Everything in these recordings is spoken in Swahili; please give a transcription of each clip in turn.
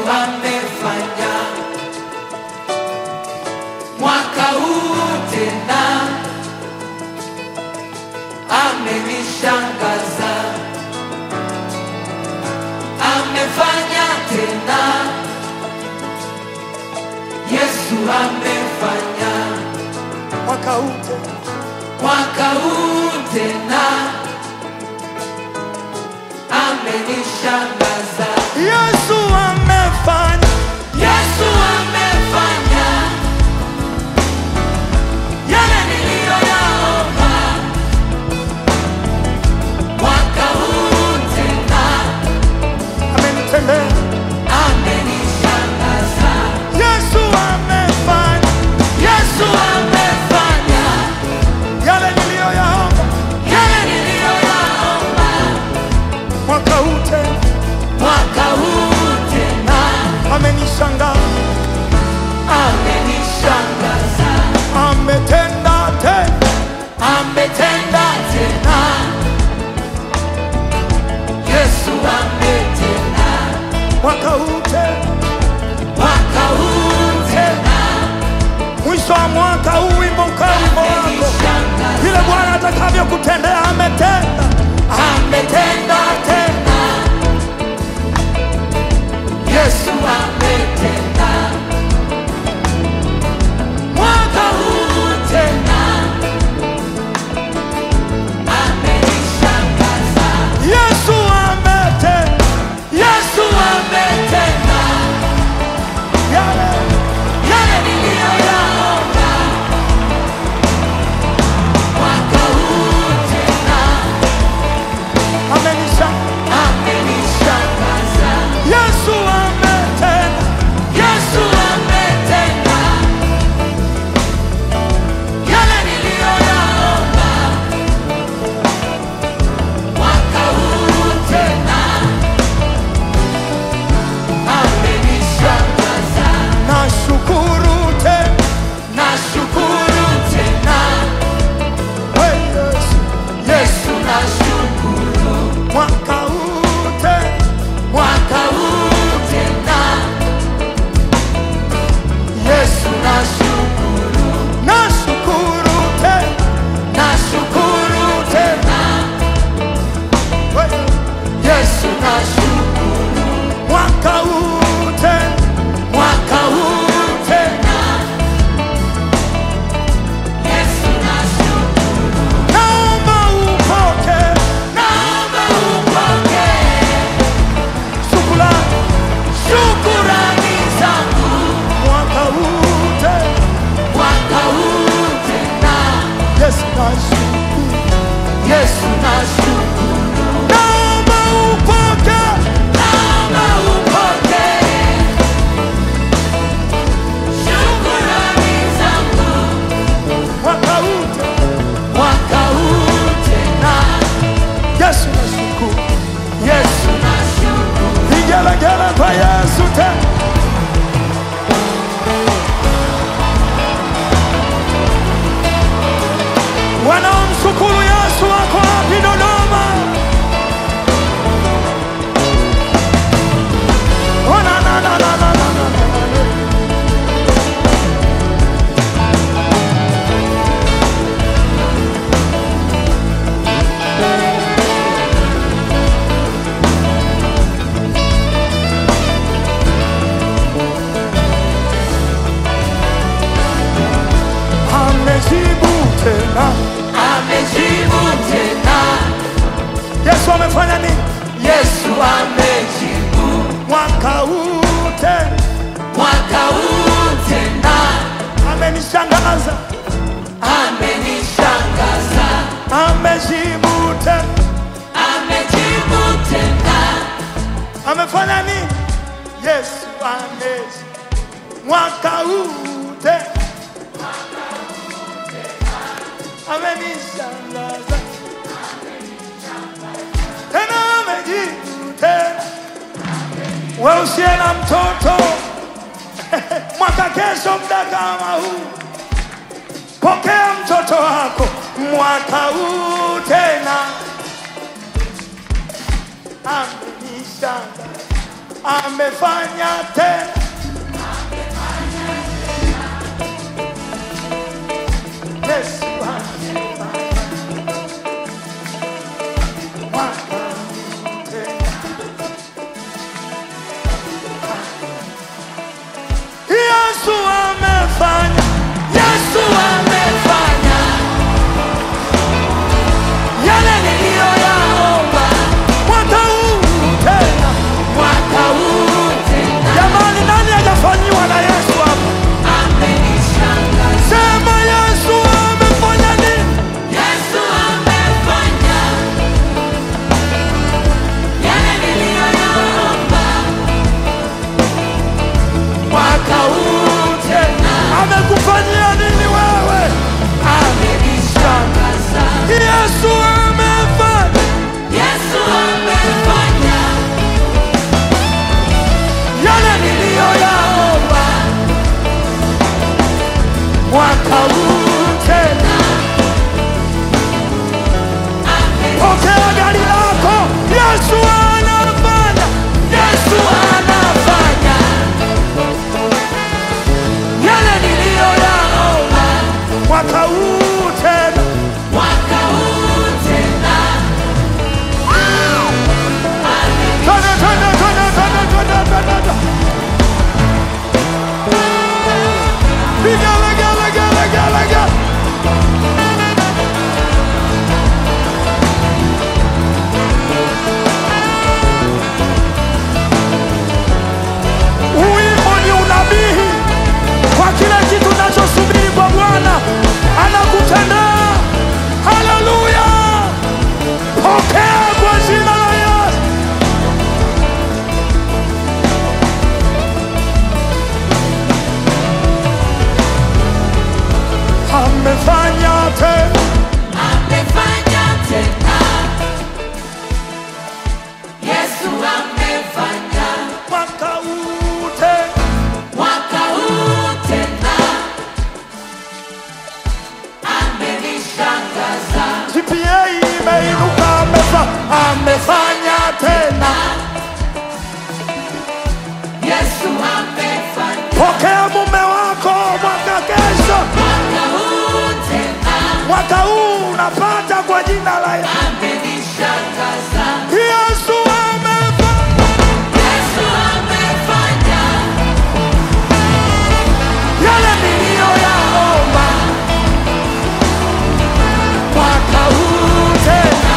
amefanya mwaka huu tena, amenishangaza, amefanya tena, Yesu amefanya mwaka huu tena, amenishangaza. Yesu amefanya, Yesu amefanya yale niliyoyaomba mwaka huu tena, amenitendea. amenishangaza. Yesu amefanya, Yesu amefanya yale niliyoyaomba yale niliyoyaomba mwaka huu tena, mwaka huu tena, amenishangaza, amenishangaza. ametenda tena, Ametenda tena, Yesu ametenda mwaka huu tena, mwaka huu tena, mwisho wa mwaka huu wimbo ukawa wimbo wako, amenishangaza. vile Bwana atakavyokutendea. Ametenda, Ametenda tena, Yesu ametenda mwaka huu tena, amenishangaza. Yesu ametenda Yesu ametenda yale, yale niliyoyaomba mwaka huu tena, amenishangaza. amenishangaza. Yesu ametenda, Yesu ametenda yale niliyoyaomba mwaka huu tena, amenishangaza. nashukuru tena, Nashukuru tena, we Yesu, Yesu nashukuru mwaka huu tena, mwaka huu tena, Yesu nashukuru, nashukuru tena, nashukuru tena, we Yesu nashukuru mwaka huu tena, mwaka huu tena, Yesu nashukuru. naomba upokee Naomba upokee shukurani zangu mwaka huu tena, mwaka huu tena, Yesu nashukuru, Yesu nashukuru. naomba upokee Naomba upokee shukurani zangu mwaka huu tena, mwaka huu tena, Yesu nashukuru, Yesu nashukuru. vigelegele kwa Yesu tena, wanaomshukuru Yesu wako wapi Dodoma? Oh, na, na, na, na, na, na, na, na. Amejibu tena, Amejibu tena, Yesu amefanya nini Yesu amejibu mwaka huu tena? mwaka huu tena, Amenishangaza, amenishangaza. amejibu tena, Amejibu tena, amefanya nini? Yesu amejibu mwaka huu tena, amenishangaza tena, amejibu tena. Wewe usiye na mtoto mwaka kesho muda kama huu, pokea mtoto wako mwaka huu tena. Amenishangaza, amefanya tena. Yesu amefanya. Yesu amefanya yale niliyoyaomba Mwaka huu tena. mwaka huu tena. Jamani, nani hajafanyiwa na Yesu hapa? Amenishangaza. Sema Yesu amefanya nini? Yesu amefanya yale niliyoyaomba mwaka huu tena. Amekufanyia nini wewe? Amenishangaza. Yesu amefanya. Yesu amefanya Yale niliyoyaomba mwaka huu tena. Pokea gari lako. Yesu anafanya. Yesu anafanya yale niliyoyaomba Mwaka huu tena. mwaka huu tena. Tena, tena, tena, tena, tena, tena, tena. Vigala, gala, gala, gala, gala. Wimbo ni unabii kwa kile kitu unachosubiri kwa Bwana anakutendea. Haleluya! Pokea kwa jina la Yesu. Amefanya tena. Amefanya tena. Yesu amefanya Mwaka huu tena. mwaka huu tena. Amenishangaza. GPA imeinuka. Amefanya tena. Yesu amefanya Pokea mume wako mwaka kesho. mwaka huu tena. Mwaka huu unapata kwa jina la Yesu. Amenishangaza. Yesu amefanya. Yesu amefanya Yale niliyoyaomba mwaka huu tena.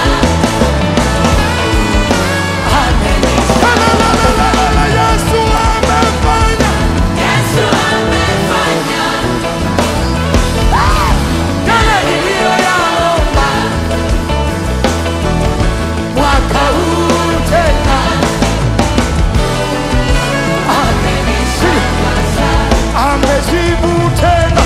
La, la, la, la, la, la, Yesu amefanya. Yesu amefanya Yale niliyoyaomba mwaka huu tena. amenishangaza. Amejibu tena.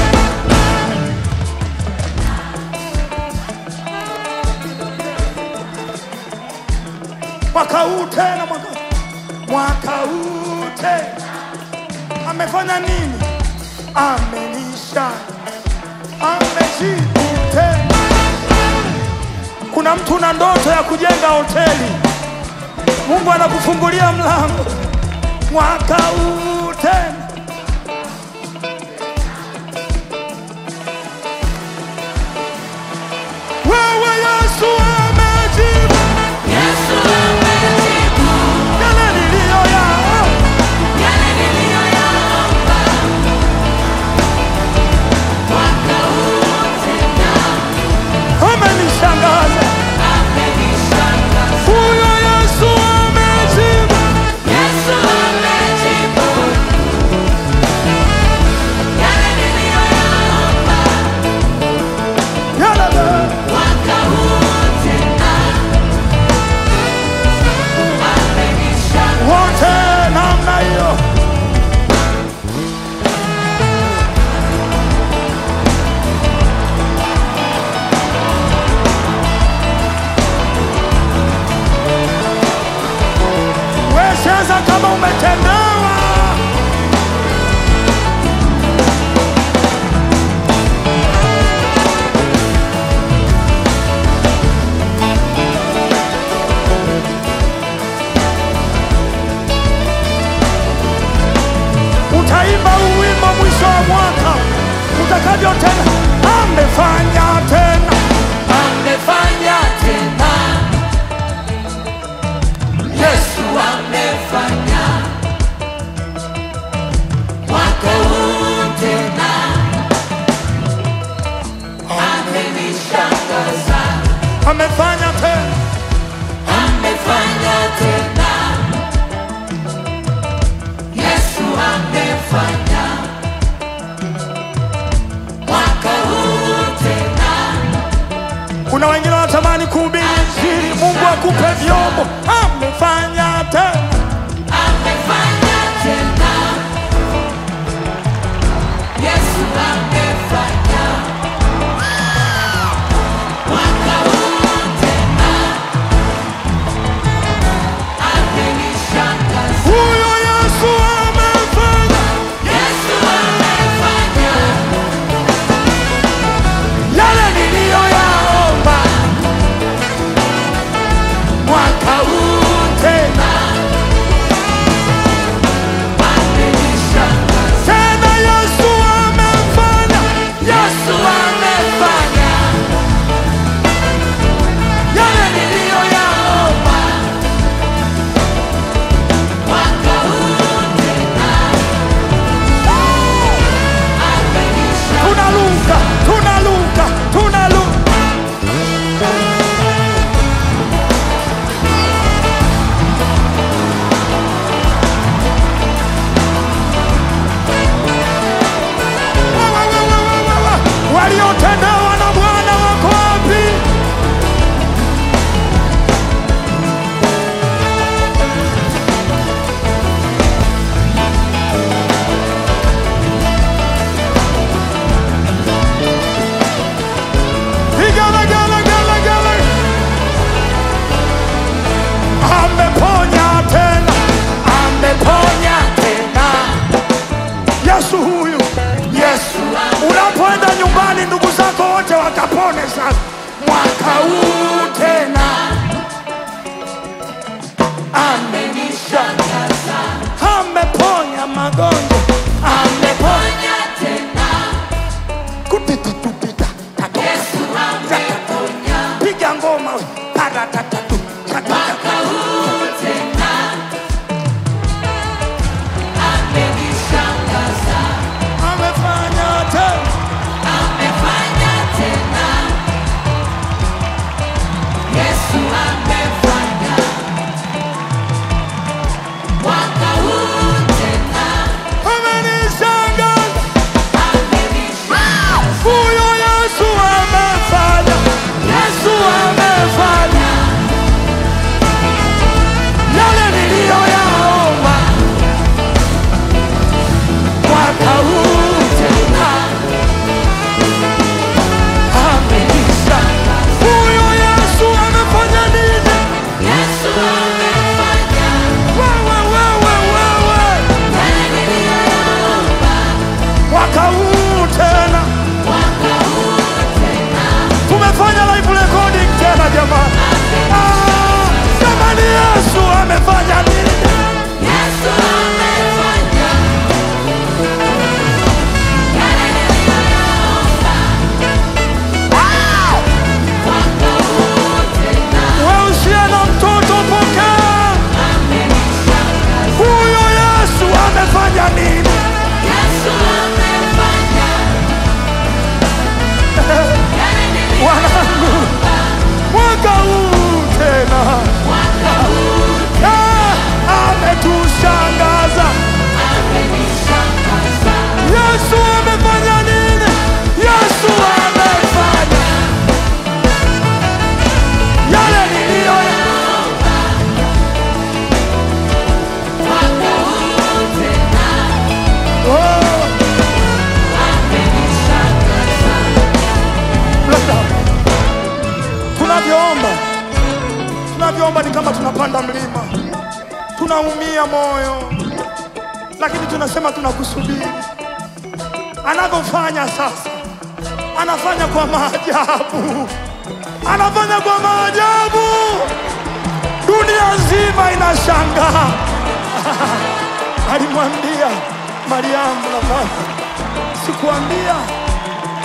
Mwaka huu tena. Mwaka huu tena. Amefanya nini? Amenisha. Amejibu tena. Kuna mtu na ndoto ya kujenga hoteli, Mungu anakufungulia mlango. Mwaka huu tena. Wewe Yesu amejibu. Yesu amejibu Yale niliyoyaomba yale niliyoyaomba mwaka huu tena. amenishangaza. Amenishangaza. Huyo Yesu amejibu. Yesu amejibu utakavyotenda. Amefanya tena, amefanya tena, Yesu amefanya mwaka huu tena, amenishangaza, amefanya tena, amefanya tena, Yesu amefanya mwaka huu tena. Kuna wengine wanatamani kuhubiri Injili, Mungu akupe vyombo. Amefanya tena, Amefanya tena, Yesu amefanya mwaka huu tena, amenishangaza. huyo Yesu amefanya. Yesu amefanya Yale niliyoyaomba mwaka huu tena, amenishangaza. tena Yesu amefanya. Yesu amefanya yale niliyoyaomba mwaka huu tena, amenishangaza. Tunaluka, tunaluka, tunaluka. Waliotendewa na Bwana wako wapi? Vigelegele. Ameponya tena, ameponya tena. Yesu huyu, Yesu. Unapoenda nyumbani, ndugu zako wote wakapone sasa mwaka huu tena. Amenishangaza. Ameponya magonjwa, Ameponya tena, kupita tupita tatu. Yesu ameponya Piga ngoma we. Para tatatu. mwaka huu tena, amenishangaza. Amefanya tena, Amefanya tena, Yesu amefanya mwaka huu tena, amenishangaza. amenishangaza. Huyo Yesu amefanya, Yesu amefanya yale niliyoyaomba mwaka huu tena. Amenishangaza. Huyo Yesu amefanya nini? Yesu amefanya Wewe yale niliyoyaomba mwaka huu tena. mwaka huu tena, Tumefanya live recording tena jamani. Jamani, Yesu amefanya nini? Yesu amefanya yale niliyoyaomba mwaka huu tena, Wewe usiye na mtoto pokea. amenishangaza. Huyo Yesu amefanya nini? Yesu amefanya yale Wanangu, niliyoyaomba mwaka huu tena. mwaka huu Ametushangaza. amenishangaza. Yesu amefanya nini? Yesu amefanya yale niliyoyaomba Mwaka huu tena, Oh, amenishangaza. tunavyoomba ni kama tunapanda mlima, tunaumia moyo, lakini tunasema tunakusubiri. Anavyofanya sasa, anafanya kwa maajabu, anafanya kwa maajabu, dunia nzima inashangaa. Alimwambia Mariamu na Martha, sikuambia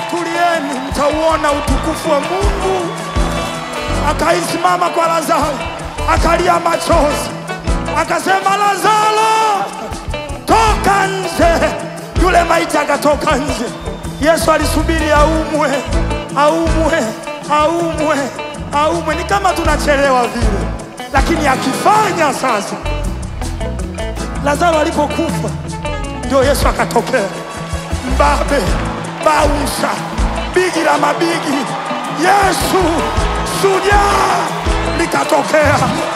tulieni, mtauona utukufu wa Mungu. Akaisimama kwa Lazaro, akalia machozi, akasema, Lazaro, toka nje. Yule maiti akatoka nje. Yesu alisubiri aumwe, aumwe, aumwe, aumwe. Ni kama tunachelewa vile, lakini akifanya sasa. Lazaro alipokufa ndio Yesu akatokea. Mbabe, bausha, bigi la mabigi, Yesu shujaa likatokea.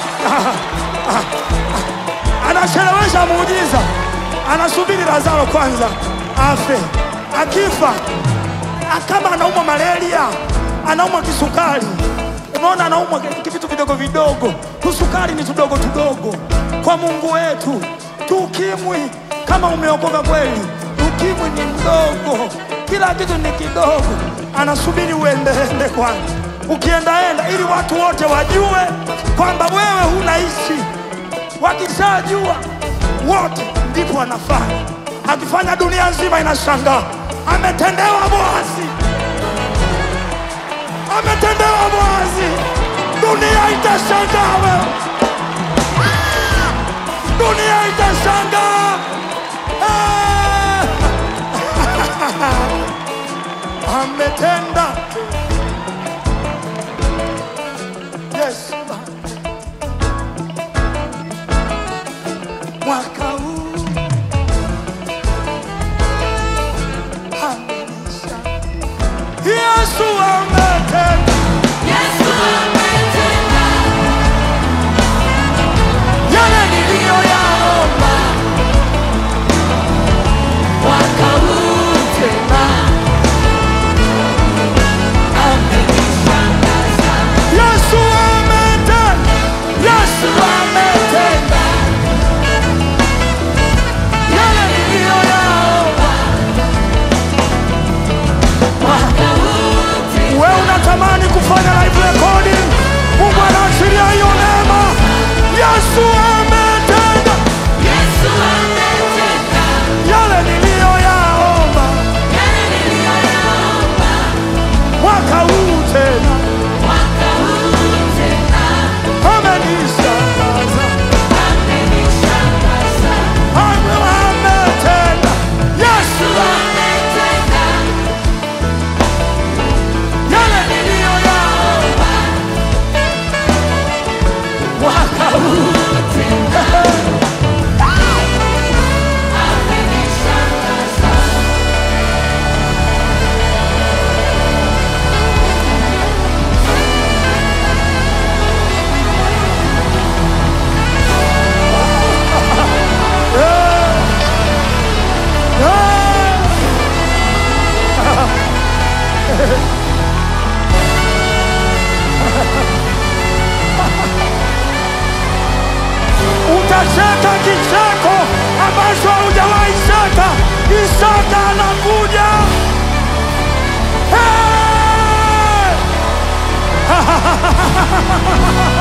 Anachelewesha muujiza, anasubiri Lazaro kwanza afe. Akifa, kama anaumwa malaria, anaumwa kisukari, unaona, anaumwa vitu vidogo vidogo. Kusukari ni tudogo tudogo kwa Mungu wetu. Ukimwi, kama umeokoka kweli, ukimwi ni mdogo, kila kitu ni kidogo. Anasubiri uendeende kwanza, ukiendaenda, ili watu wote wajue kwamba wewe unaishi. Wakishajua wote, ndipo anafanya. Akifanya, dunia nzima inashangaa. Ametendewa Boazi, ametendewa Boazi. Dunia itashangaa wewe, dunia itashangaa. Ametenda. Yes. Mwaka huu amenisha. Yesu ametenda. Yesu ametenda. Yale niliyoyaomba Mwaka huu tena amenishangaza. Yesu ametenda. Yesu Ametenda. yale niliyoyaomba. Mwaka huu tena Wewe unatamani kufanya live recording, Mungu anaachilia hiyo neema. Yesu ametenda. Yesu ametenda. Yale niliyoyaomba Yale niliyoyaomba. mwaka huu tena Mwaka huu tena amenishangaza. amenishangaza. Ametenda. Yesu Ametenda. yale niliyoyaomba Mwaka huu tena amenishangaza. Utacheka kicheko ambacho haujawahi cheka. Isaka anakuja. Hey!